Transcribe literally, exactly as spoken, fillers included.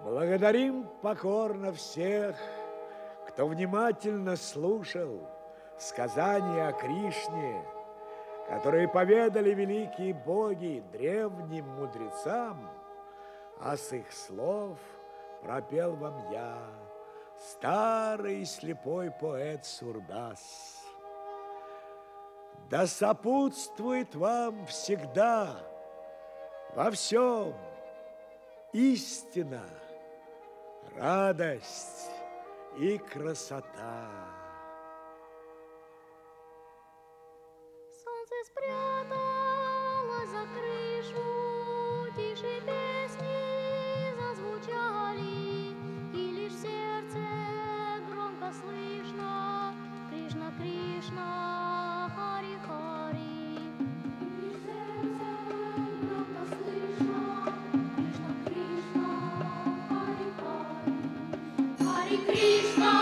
Благодарим покорно всех, кто внимательно слушал сказания о Кришне, которые поведали великие боги древним мудрецам, а с их слов пропел вам я, старый слепой поэт Сурдас. Да сопутствует вам всегда во всем истина, радость и красота. Солнце спряталось за крышу, тише песни зазвучали, и лишь в сердце громко слышно: Кришна, Кришна, Хари, Хари. И в сердце громко слышно: Кришна, Кришна, Хари, Хари. Хари Кришна.